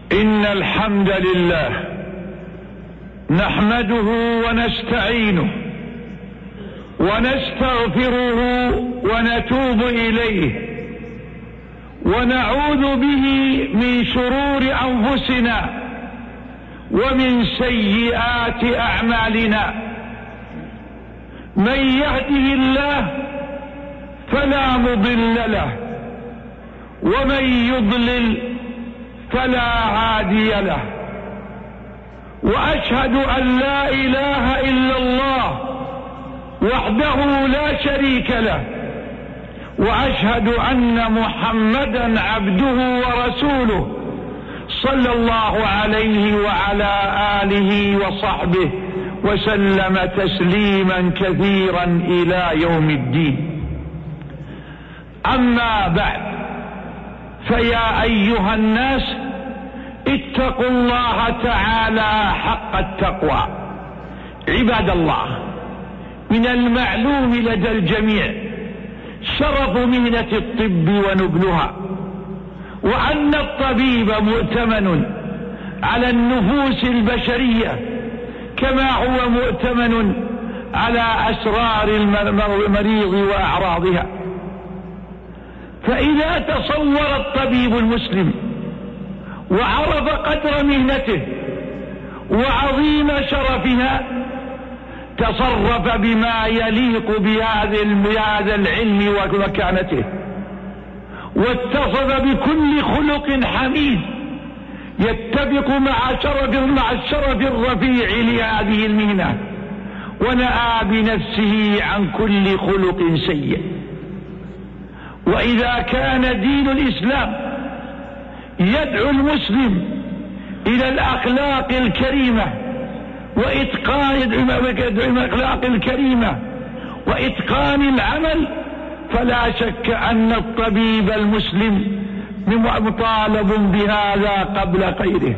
إن الحمد لله نحمده ونستعينه ونستغفره ونتوب إليه ونعوذ به من شرور أنفسنا ومن سيئات أعمالنا. من يهده الله فلا مضل له ومن يضلل فلا هادي له، وأشهد أن لا إله إلا الله وحده لا شريك له، وأشهد أن محمدا عبده ورسوله صلى الله عليه وعلى آله وصحبه وسلم تسليما كثيرا إلى يوم الدين. أما بعد، فيا أيها الناس اتقوا الله تعالى حق التقوى. عباد الله، من المعلوم لدى الجميع شرف مهنة الطب ونبلها، وأن الطبيب مؤتمن على النفوس البشرية كما هو مؤتمن على أسرار المريض وأعراضها. فإذا تصور الطبيب المسلم وعرف قدر مهنته وعظيم شرفها، تصرف بما يليق بهذا العلم ومكانته، واتصف بكل خلق حميد يتفق مع الشرف الرفيع لهذه المهنة، ونأى بنفسه عن كل خلق سيء. وإذا كان دين الإسلام يدعو المسلم إلى الأخلاق الكريمة وإتقان الأخلاق الكريمة وإتقان العمل، فلا شك أن الطبيب المسلم مطالب بهذا قبل غيره.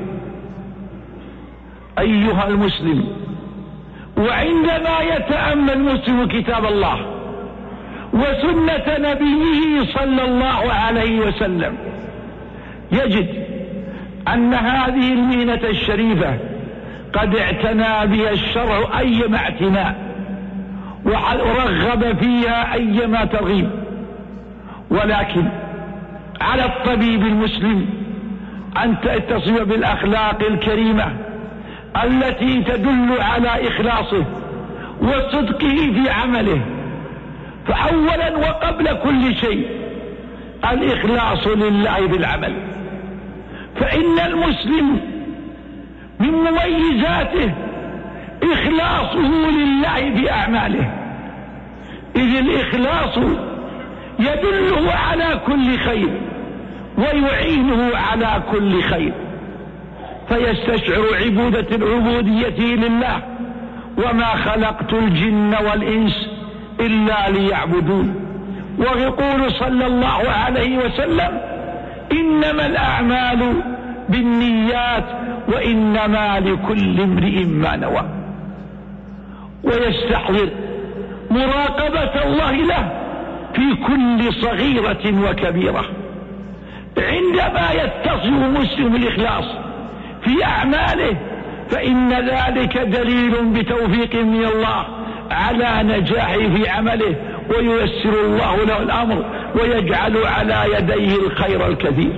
أيها المسلم، وعندما يتأمل المسلم كتاب الله وسنة نبيه صلى الله عليه وسلم، يجد أن هذه المهنة الشريفة قد اعتنى بها الشرع أيما اعتناء، ورغب فيها أيما ترغيب. ولكن على الطبيب المسلم أن يتصف بالأخلاق الكريمة التي تدل على إخلاصه وصدقه في عمله. فأولا وقبل كل شيء الإخلاص لله بالعمل، فإن المسلم من مميزاته إخلاصه لله في أعماله، إذ الإخلاص يدله على كل خير ويعينه على كل خير، فيستشعر عبوديته لله: وما خلقت الجن والإنس إلا ليعبدون. ويقول صلى الله عليه وسلم: إنما الأعمال بالنيات وإنما لكل امرئ ما نوى. ويستحضر مراقبة الله له في كل صغيرة وكبيرة. عندما يتصف مسلم الإخلاص في أعماله، فإن ذلك دليل بتوفيق من الله على نجاحه في عمله، وييسر الله له الأمر ويجعل على يديه الخير الكثير.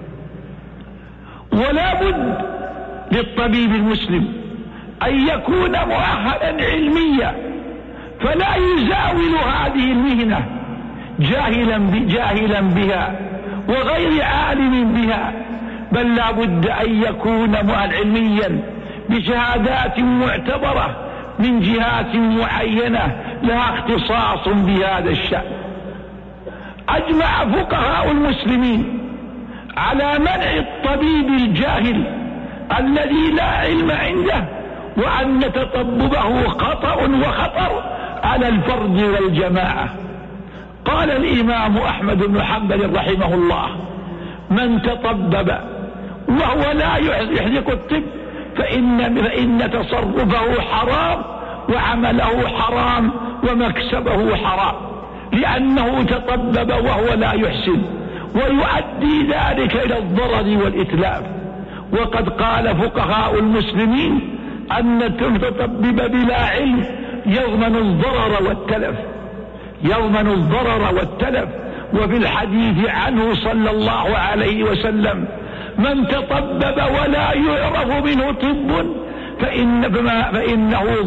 ولا بد للطبيب المسلم أن يكون مؤهلا علميا، فلا يزاول هذه المهنة جاهلا بها وغير عالم بها، بل لا بد أن يكون علميا بشهادات معتبرة من جهات معينة لها اختصاص بهذا الشأن. أجمع فقهاء المسلمين على منع الطبيب الجاهل الذي لا علم عنده، وأن تطببه خطأ وخطر على الفرد والجماعة. قال الإمام أحمد بن حنبل رحمه الله: من تطبب وهو لا يحرق الطب فإن تصرفه حرام وعمله حرام ومكسبه حرام، لأنه تطبب وهو لا يحسن، ويؤدي ذلك إلى الضرر والإتلاف. وقد قال فقهاء المسلمين أن المتطبب بلا علم يضمن الضرر والتلف. وفي الحديث عنه صلى الله عليه وسلم: من تطبب ولا يعرف منه طب فهو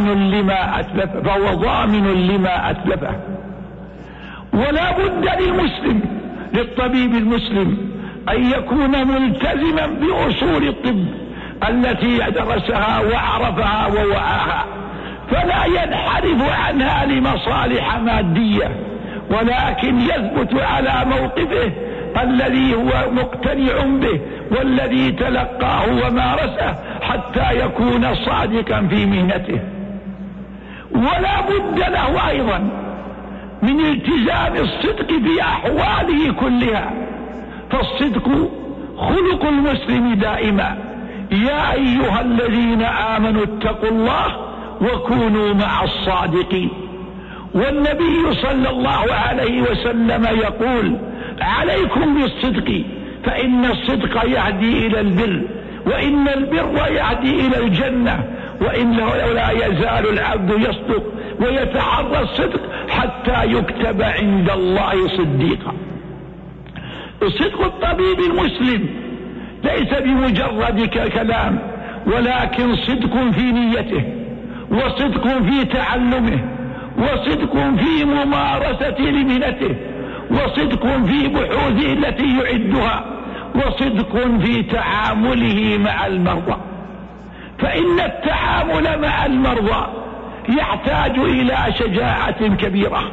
ضامن لما أتلفه. ولا بد للطبيب المسلم أن يكون ملتزما بأصول الطب التي درسها وعرفها ووعاها، فلا ينحرف عنها لمصالح مادية، ولكن يثبت على موقفه الذي هو مقتنع به والذي تلقاه ومارسه حتى يكون صادقا في مهنته. ولا بد له أيضا من التزام الصدق في أحواله كلها، فالصدق خلق المسلم دائما. يا أيها الذين آمنوا اتقوا الله وكونوا مع الصادقين. والنبي صلى الله عليه وسلم يقول: عليكم بالصدق فإن الصدق يهدي إلى البر، وإن البر يهدي إلى الجنة، وإنه لا يزال العبد يصدق ويتحرى الصدق حتى يكتب عند الله صديقا. صدق الطبيب المسلم ليس بمجرد كلام، ولكن صدق في نيته، وصدق في تعلمه، وصدق في ممارسة لمهنته، وصدق في بحوثه التي يعدها، وصدق في تعامله مع المرضى. فإن التعامل مع المرضى يحتاج إلى شجاعة كبيرة،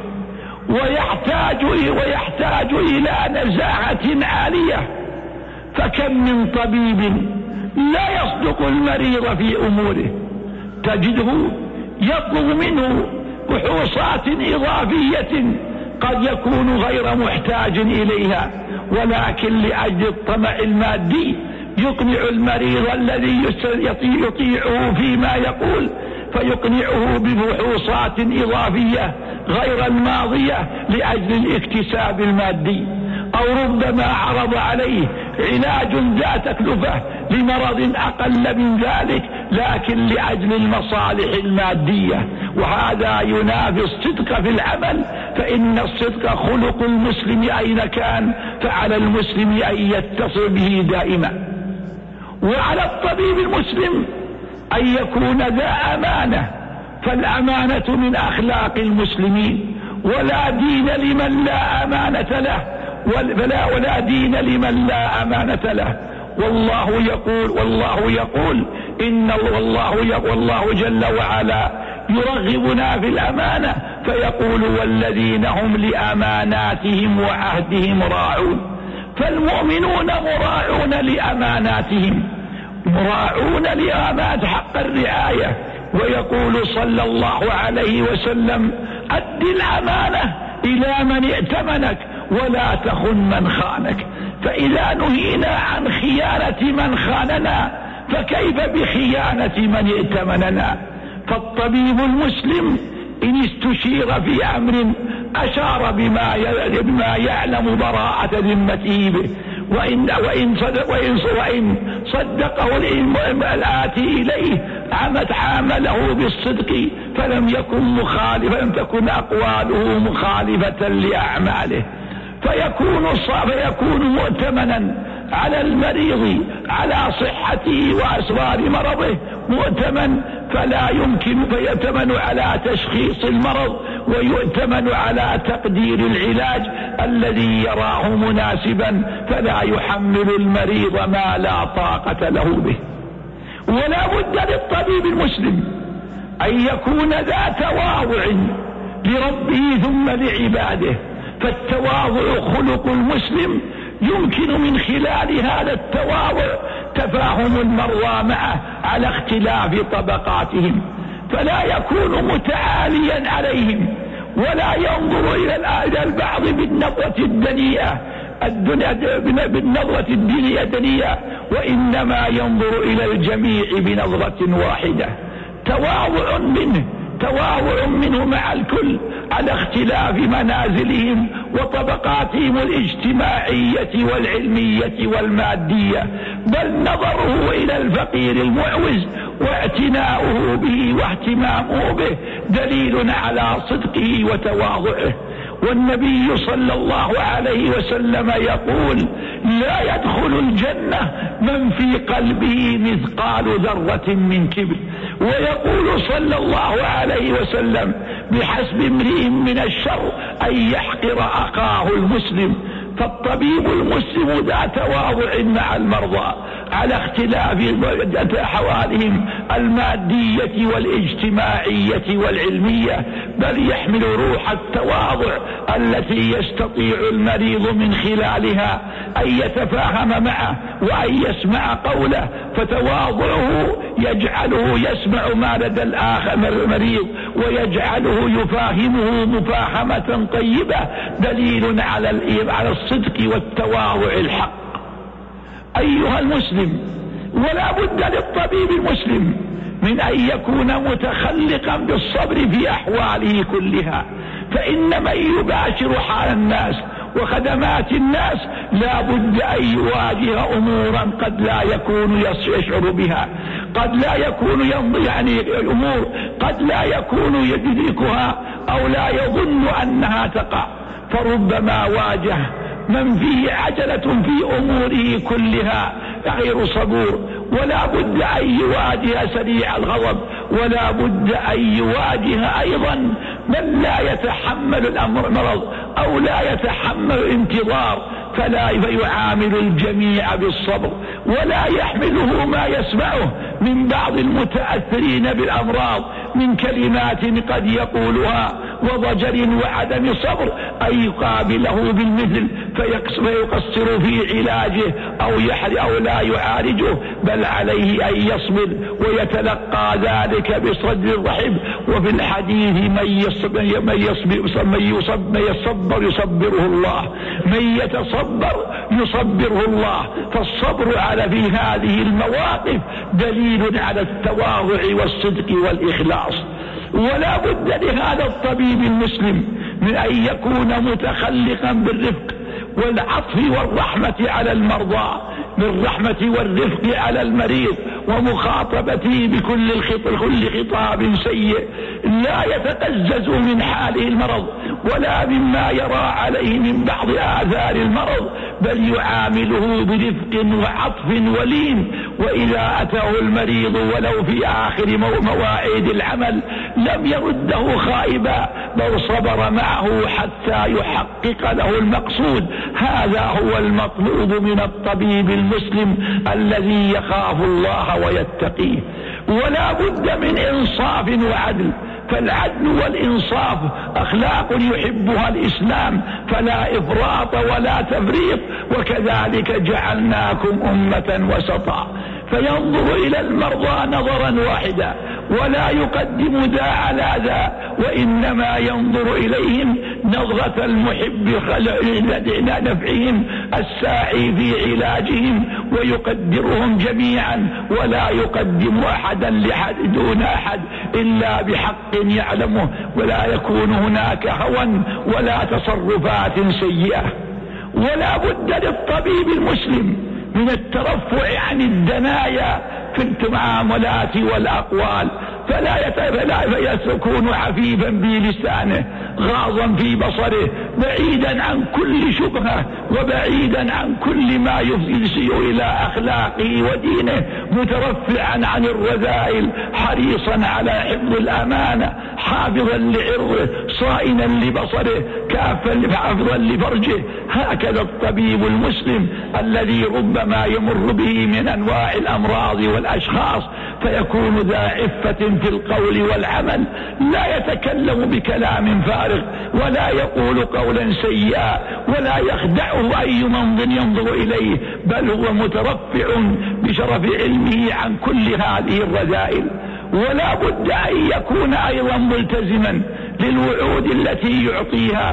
ويحتاج إلى نزاهة عالية. فكم من طبيب لا يصدق المريض في أموره، تجده يطلب منه بحوثات إضافية قد يكون غير محتاج إليها، ولكن لأجل الطمع المادي يقنع المريض الذي يطيعه فيما يقول، فيقنعه ببحوثات إضافية غير الماضية لأجل الاكتساب المادي. أو ربما عرض عليه علاج ذا تكلفة لمرض أقل من ذلك، لكن لأجل المصالح المادية، وهذا ينافي الصدق في العمل. فإن الصدق خلق المسلم أين كان، فعلى المسلم أن يتصل به دائما. وعلى الطبيب المسلم أن يكون ذا أمانة، فالأمانة من أخلاق المسلمين، ولا دين لمن لا أمانة له، ولا دين لمن لا أمانة له. والله يقول والله جل وعلا يرغبنا في الأمانة، فيقول: والذين هم لأماناتهم وعهدهم راعون. فالمؤمنون مراعون لأماناتهم، مراعون لأمانات حق الرعاية. ويقول صلى الله عليه وسلم: أد الأمانة إلى من ائتمنك ولا تخن من خانك. فإذا نهينا عن خيانة من خاننا فكيف بخيانة من ائتمننا؟ فالطبيب المسلم إن استشير في أمر أشار بما يعلم براءة ذمته به، وإن صدقه الآتي إليه عامله بالصدق فلم تكن أقواله مخالفة لأعماله، فيكون مؤتمنا على المريض على صحته وأسرار مرضه، مؤتمن فيؤتمن على تشخيص المرض، ويؤتمن على تقدير العلاج الذي يراه مناسبا، فلا يحمل المريض ما لا طاقة له به. ولا بد للطبيب المسلم أن يكون ذا تواضع لربه ثم لعباده، فالتواضع خلق المسلم، يمكن من خلال هذا التواضع تفاهم المرضى معه على اختلاف طبقاتهم، فلا يكون متعاليا عليهم، ولا ينظر إلى البعض بالنظرة الدنيئة الدنيئة، وإنما ينظر إلى الجميع بنظرة واحدة. تواضع منه مع الكل على اختلاف منازلهم وطبقاتهم الاجتماعية والعلمية والمادية، بل نظره إلى الفقير المعوز واعتناؤه به واهتمامه به دليل على صدقه وتواضعه. والنبي صلى الله عليه وسلم يقول: لا يدخل الجنة من في قلبه مثقال ذرة من كبر. ويقول صلى الله عليه وسلم: بحسب امرئ من الشر أن يحقر أخاه المسلم. فالطبيب المسلم ذا تواضع مع المرضى على اختلاف أحوالهم المادية والاجتماعية والعلمية، بل يحمل روح التواضع التي يستطيع المريض من خلالها أن يتفاهم معه وأن يسمع قوله، فتواضعه يجعله يسمع ما لدى الآخر المريض ويجعله يفاهمه مفاهمة طيبة، دليل على الصدق والتواضع الحق. أيها المسلم، ولا بد للطبيب المسلم من أن يكون متخلقا بالصبر في أحواله كلها، فإن من يباشر حال الناس وخدمات الناس لا بد أن يواجه أمورا قد لا يكون يشعر بها، قد لا يكون أمور قد لا يكون يدركها أو لا يظن أنها تقع، فربما واجه من فيه عجلة في أموره كلها غير صبور. ولا بد أن يواجه سريع الغضب، ولا بد أن يواجه أيضا من لا يتحمل المرض أو لا يتحمل الانتظار، فيعامل الجميع بالصبر، ولا يحمله ما يسمعه من بعض المتأثرين بالأمراض من كلمات قد يقولها وضجر وعدم صبر أن يقابله بالمثل فيقصر في علاجه أو لا يعالجه، بل عليه أن يصبر ويتلقى ذلك بصدر رحب. وفي الحديث من يصبر يصبره الله، من يتصبر يصبره الله. فالصبر في هذه المواقف دليل على التواضع والصدق والإخلاص. ولا بد لهذا الطبيب المسلم من أن يكون متخلقا بالرفق والعطف والرحمة على المرضى، بالرحمة والرفق على المريض ومخاطبته بكل خطاب سيء لا يتقزز من حاله المرض ولا مما يرى عليه من بعض آثار المرض، بل يعامله برفق وعطف ولين. وإذا أتاه المريض ولو في آخر مواعيد العمل لم يرده خائبا، بل صبر معه حتى يحقق له المقصود. هذا هو المطلوب من الطبيب المسلم الذي يخاف الله ويتقيه. ولا بد من إنصاف وعدل، فالعدل والإنصاف أخلاق يحبها الإسلام، فلا إفراط ولا تفريط. وكذلك جعلناكم أمة وسطا، فينظر إلى المرضى نظرا واحدا ولا يقدم ذا على ذا، وإنما ينظر إليهم نظرة المحب لنفعهم الساعي في علاجهم، ويقدرهم جميعا ولا يقدم أحدا دون أحد إلا بحق يعلمه، ولا يكون هناك هوى ولا تصرفات سيئة. ولا بد للطبيب المسلم من الترفع عن الدنايا في المعاملات والأقوال، فلا يكون عفيفا بلسانه غاضا في بصره، بعيدا عن كل شبهة وبعيدا عن كل ما يفسد إلى أخلاقه ودينه، مترفعا عن الرذائل، حريصا على حفظ الأمانة، حافظا لعرضه، صائنا لبصره، كافا حافظا لفرجه. هكذا الطبيب المسلم الذي ربما يمر به من أنواع الأمراض والأشخاص، فيكون ذا عفة في القول والعمل، لا يتكلم بكلام فارغ ولا يقول قولا سيئا ولا يخدعه أي منظر ينظر إليه، بل هو مترفع بشرف علمه عن كل هذه الرذائل. ولا بد أن يكون أيضا ملتزما للوعود التي يعطيها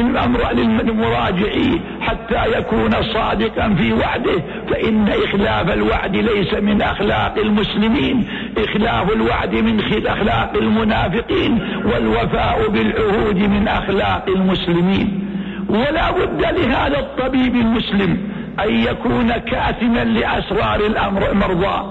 للمراجعين حتى يكون صادقا في وعده، فإن إخلاف الوعد ليس من أخلاق المسلمين، إخلاف الوعد من أخلاق المنافقين، والوفاء بالعهود من أخلاق المسلمين. ولا بد لهذا الطبيب المسلم أن يكون كاتما لأسرار المرضى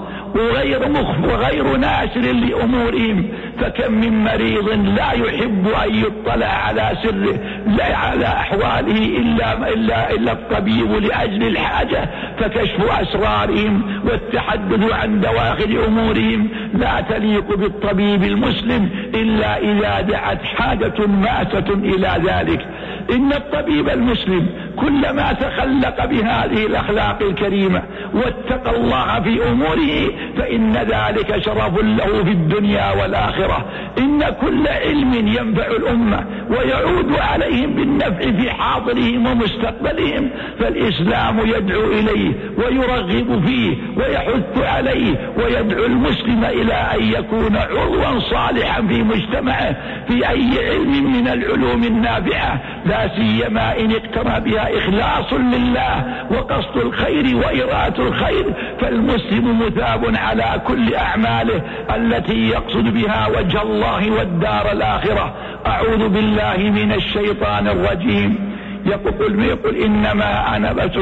وغير ناشر لأمورهم، فكم من مريض لا يحب أن يطلع على سره لا على أحواله إلا الطبيب لأجل الحاجة، فكشف أسرارهم والتحدث عن دواخل أمورهم لا تليق بالطبيب المسلم إلا إذا دعت حاجة ماسة إلى ذلك. إن الطبيب المسلم كلما تخلق بهذه الأخلاق الكريمة واتقى الله في أموره فإن ذلك شرف له في الدنيا والآخرة. إن كل علم ينفع الأمة ويعود عليهم بالنفع في حاضرهم ومستقبلهم فالإسلام يدعو إليه ويرغب فيه ويحث عليه، ويدعو المسلم إلى أن يكون عضوا صالحا في مجتمعه في أي علم من العلوم النافعة، لا سيما إن اقترن بها إخلاص لله وقصد الخير وإرادة الخير، فالمسلم مثاب على كل أعماله التي يقصد بها وجه الله والدار الآخرة. أعوذ بالله من الشيطان الرجيم. يقول إنما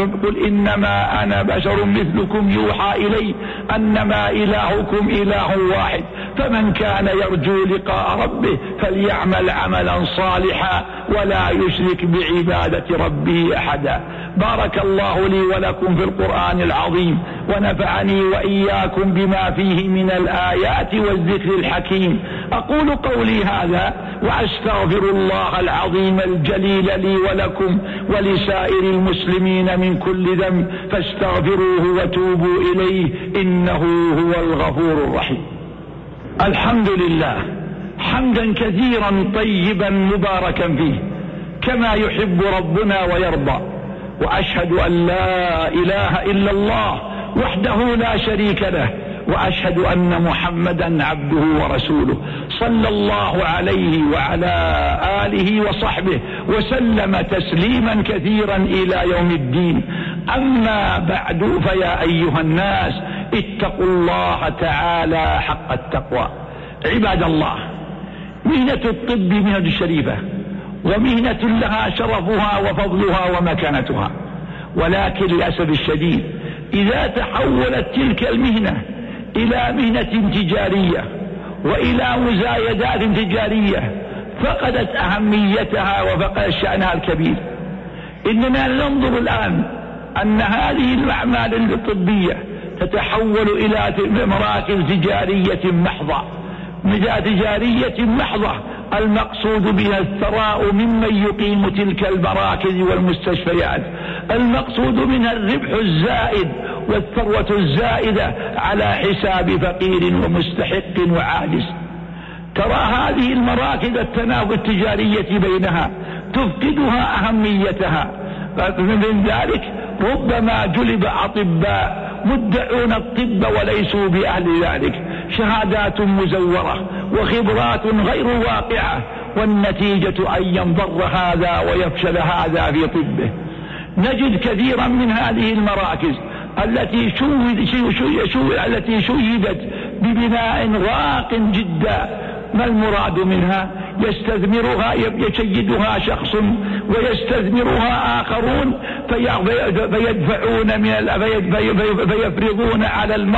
أنا بشر مثلكم يوحى إلي أنما إلهكم إله واحد، فمن كان يرجو لقاء ربه فليعمل عملا صالحا ولا يشرك بعبادة ربه أحدا. بارك الله لي ولكم في القرآن العظيم، ونفعني وإياكم بما فيه من الآيات والذكر الحكيم. أقول قولي هذا وأستغفر الله العظيم الجليل لي ولكم ولسائر المسلمين من كل ذنب، فاستغفروه وتوبوا إليه إنه هو الغفور الرحيم. الحمد لله حمدا كثيرا طيبا مباركا فيه كما يحب ربنا ويرضى، وأشهد أن لا إله إلا الله وحده لا شريك له، وأشهد أن محمدا عبده ورسوله صلى الله عليه وعلى آله وصحبه وسلم تسليما كثيرا إلى يوم الدين. أما بعد، فيا أيها الناس اتقوا الله تعالى حق التقوى. عباد الله، مهنة الطب مهنة شريفة ومهنة لها شرفها وفضلها ومكانتها، ولكن للأسف الشديد إذا تحولت تلك المهنة إلى مهنة تجارية وإلى مزايدات تجارية فقدت أهميتها وفقد شأنها الكبير. إننا ننظر الآن أن هذه الأعمال الطبية تتحول إلى مراكز تجارية محضة، المقصود بها الثراء ممن يقيم تلك المراكز والمستشفيات، المقصود منها الربح الزائد والثروة الزائدة على حساب فقير ومستحق وعاجز. ترى هذه المراكز التنافس التجارية بينها تفقدها أهميتها، من ذلك ربما جلب أطباء مدعون الطب وليسوا بأهل ذلك، شهادات مزورة وخبرات غير واقعة، والنتيجة أن ينضر هذا ويفشل هذا في طبه. نجد كثيرا من هذه المراكز التي شيدت ببناء راق جدا، ما المراد منها؟ يشيدها شخص ويستثمرها آخرون فيفرضون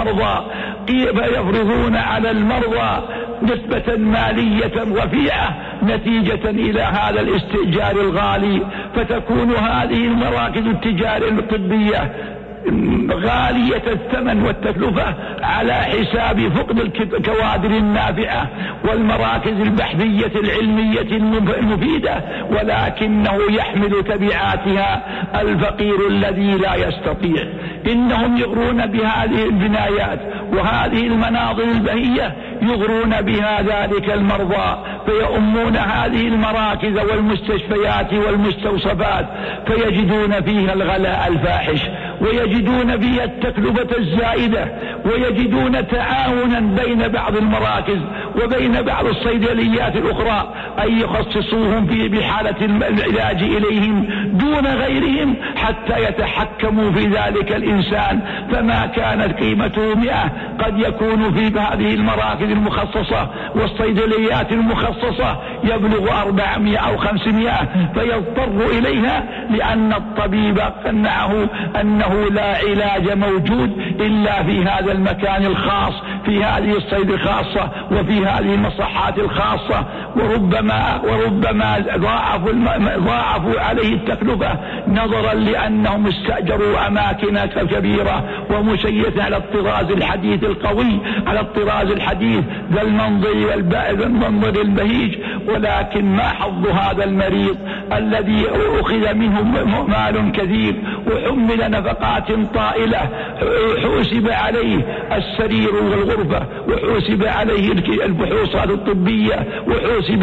على المرضى نسبة مالية رفيعة نتيجة إلى هذا الاستئجار الغالي، فتكون هذه المراكز التجارية الطبية غالية الثمن والتكلفة على حساب فقد الكوادر النافعة والمراكز البحثية العلمية المفيدة، ولكنه يحمل تبعاتها الفقير الذي لا يستطيع. إنهم يغرون بهذه البنايات وهذه المناظر البهية، يغرون بها ذلك المرضى، فيؤمون هذه المراكز والمستشفيات والمستوصفات فيجدون فيها الغلاء الفاحش، ويجدون فيها التكلفة الزائدة، ويجدون تعاونا بين بعض المراكز وبين بعض الصيدليات الأخرى أن يخصصوهم بحالة العلاج إليهم دون غيرهم حتى يتحكموا في ذلك الإنسان، فما كانت قيمته 100 قد يكون في هذه المراكز المخصصة والصيدليات المخصصة يبلغ 400 أو 500، فيضطر إليها لأن الطبيب قنعه أنه لا علاج موجود إلا في هذا المكان الخاص، في هذه الصيد الخاصة وفي هذه المصحات الخاصة، وربما ضاعفوا عليه التكلفة نظرا لأنهم استأجروا أماكن كبيرة ومشيدة على الطراز الحديث القوي، على الطراز الحديث ذا المنظر البهيج. ولكن ما حظ هذا المريض الذي أخذ منه مال كثير وحمل نفقات طائلة، حوسب عليه السرير والغرفة، وحوسب عليه الفحوصات الطبية، وحوسب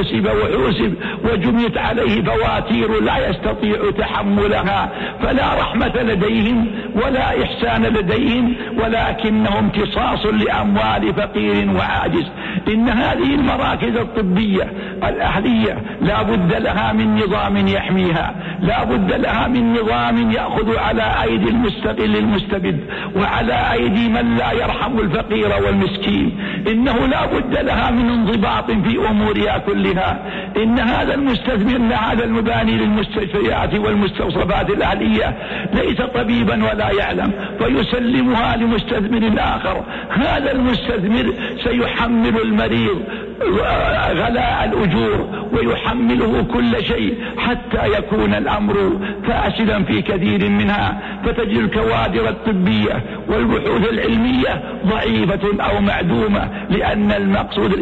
وجمعت عليه فواتير لا يستطيع تحملها. فلا رحمة لديهم ولا إحسان لديهم، ولكنهم امتصاص لأموال فقير وعاجز. إن هذه المراكز الطبية الأهلية لا بد لها من نظام يحميها، لا بد لها من نظام يأخذ على أيدي المستقل المستبد وعلى أيدي من لا يرحم الفقير والمسكين. إنه لا بد لها من انضباط في أمورها كلها. إن هذا المستثمر، هذا المباني للمستشفيات والمستوصفات الأهلية ليس طبيبا ولا يعلم فيسلمها لمستثمر آخر، هذا المستثمر سيحمل المريض غلاء الأجور ويحمله كل شيء حتى يكون الأمر فاشلا في كثير منها. فتجد الكوادر الطبية والبحوث العلمية ضعيفة أو معدومة، لأن المقصود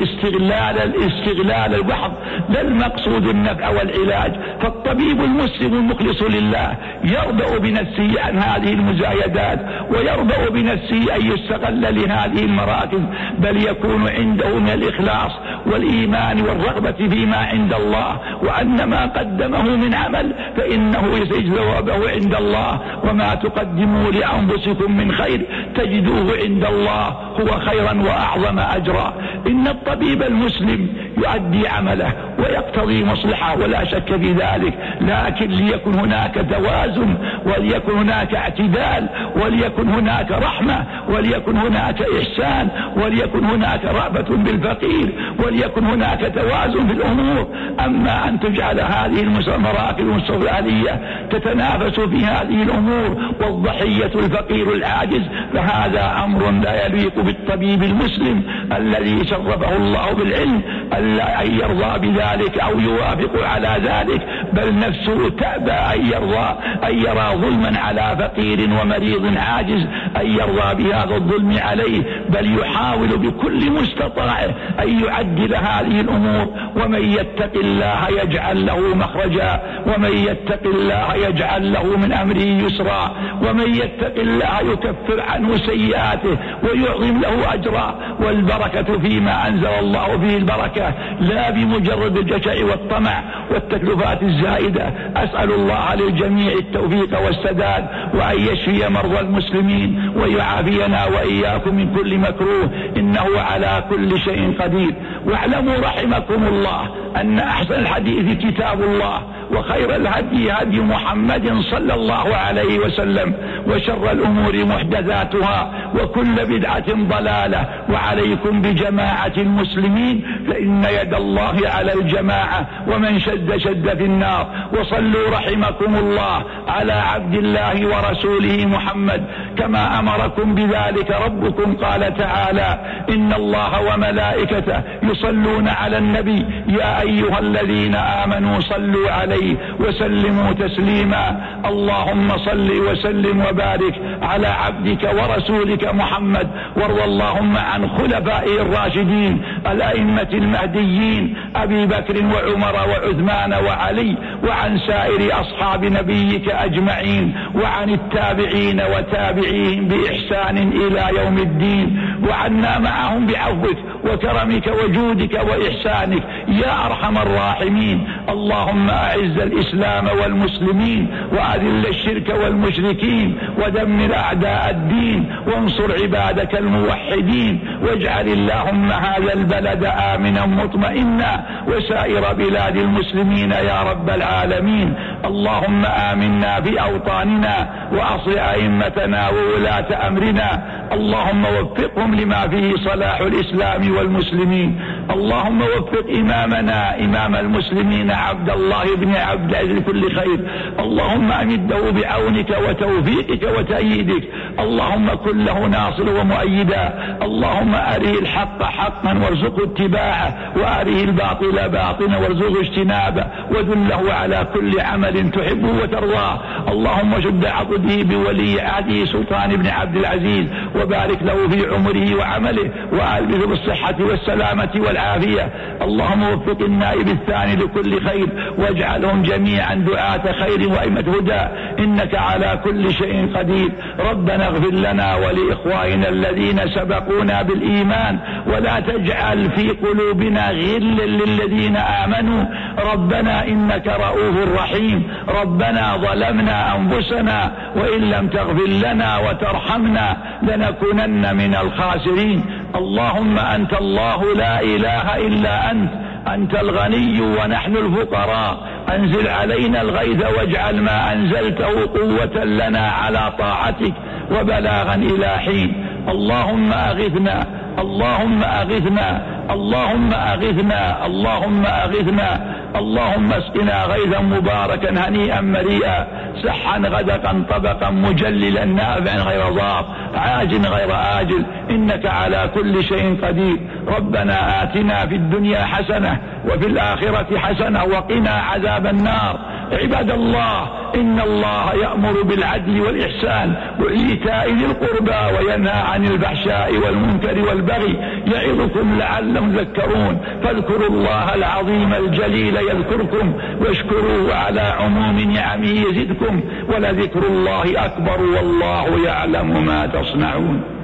الاستغلال البحث، لا المقصود النفع والعلاج. فالطبيب المسلم المخلص لله يرضى بنفسه عن هذه المزايدات ويرضى بنفسه أن يستغل لهذه المراكز، بل يكون عنده من الإخلاص والإيمان والرغبة فيما عند الله، وأن ما قدمه من عمل فإنه يجد ثوابه عند الله. وما تقدموا لأنفسكم من خير تجدوه عند الله هو خيرا وأعظم أجرا. إن الطبيب المسلم يؤدي عمله ويقتضي مصلحة ولا شك في ذلك، لكن ليكن هناك توازن وليكن هناك اعتدال وليكن هناك رحمة وليكن هناك إحسان وليكن هناك رأفة بالفقير وليكن هناك توازن في الأمور. أما أن تجعل هذه المراكز الأهلية تتنافس في هذه الأمور والضحية الفقير العاجز، فهذا أمر لا يليق بالطبيب المسلم الذي شرفه الله بالعلم ألا أن يرضى بذلك أو يوافق على ذلك، بل نفسه تأبى أن يرى ظلما على فقير ومريض عاجز أن يرضى بهذا الظلم عليه، بل يحاول بكل مستطاعه أن يعدل هذه الأمور. ومن يتق الله يجعل له مخرجا، ومن يتق الله يجعل له من أمره يسرا، ومن يتق الله يكفر عنه سيئاته ويعظم له أجرا. والبركة فيما أنزل الله فيه البركة، لا بمجرد الجشع والطمع والتكلفات الزائدة. أسأل الله للجميع التوفيق والسداد، وأن يشفي مرضى المسلمين ويعافينا وإياكم من كل مكروه، إنه على كل شيء قدير. واعلموا رحمكم الله أن أحسن الحديث كتاب الله، وخير الهدي هدي محمد صلى الله عليه وسلم، وشر الأمور محدثاتها، وكل بدعة ضلالة. وعليكم بجماعة المسلمين، فإن يد الله على الجماعة، ومن شد في النار. وصلوا رحمكم الله على عبد الله ورسوله محمد كما أمركم بذلك ربكم. قال تعالى: إن الله وملائكته يصلون على النبي يا أيها الذين آمنوا صلوا عليه وسلموا تسليما. اللهم صل وسلم وبارك على عبدك ورسولك محمد، وارض اللهم عن خلفائه الراشدين الأئمة المهديين أبي بكر وعمر وعثمان وعلي، وعن سائر أصحاب نبيك أجمعين، وعن التابعين وتابعيهم بإحسان إلى يوم الدين، وعنا معهم بعفوك وكرمك وجودك وإحسانك يا أرحم الراحمين. اللهم أعز الإسلام والمسلمين وأذل الشرك والمشركين ودمر أعداء الدين وانصر عبادك الموحدين، واجعل اللهم هذا البلد آمنا مطمئنا وسائر بلاد المسلمين يا رب العالمين. اللهم آمنا في أوطاننا وأصلح أئمتنا وولاة أمرنا، اللهم وفقهم لما فيه صلاح الإسلام والمسلمين. اللهم وفق إمامنا إمام المسلمين عبد الله بن عبد العزيز لكل خير، اللهم أمده بعونك وتوفيقك وتأييدك، اللهم كن له ناصر ومؤيدا، اللهم أره الحق حقا وارزقه اتباعه، وأره الباطل باطلا وارزقه اجتنابه، ودله على كل عمل تحبه وترضاه. اللهم شد عضده بولي عهده سلطان بن عبد العزيز، وبارك له في عمره وعمله، وألبسه بالصحة والسلامة والعافية. اللهم وفق النائب الثاني لكل خير، واجعلهم جميعا دعاة خير وأئمة هدى، إنك على كل شيء قدير. ربنا اغفر لنا ولإخواننا الذين سبقونا بالإيمان، ولا تجعل في قلوبنا غلا للذين آمنوا، ربنا إنك رؤوف رحيم. ربنا ظلمنا أنفسنا وإن لم تغفر لنا وترحمنا لنكونن من الخاسرين. اللهم أنت الله لا إله إلا أنت الغني ونحن الفقراء، أنزل علينا الغيث واجعل ما أنزلته قوة لنا على طاعتك وبلاغا إلى حين. اللهم أغثنا، اللهم أغثنا، اللهم أغثنا، اللهم أغثنا، اللهم اسقنا غيثا مباركا هنيئا مريئا، سحا غدقا طبقا مجللا نافعا غير ضار، عاجل غير آجل، إنك على كل شيء قدير. ربنا آتنا في الدنيا حسنة وفي الآخرة حسنة وقنا عذاب النار. عباد الله، إن الله يأمر بالعدل والإحسان وإيتاء ذي القربى وينهى عن الفحشاء والمنكر والبغي، يعظكم لعلهم تذكرون. فاذكروا الله العظيم الجليل يذكركم، واشكروه على عموم نعمه يزدكم، ولذكر الله أكبر والله يعلم ما تصنعون.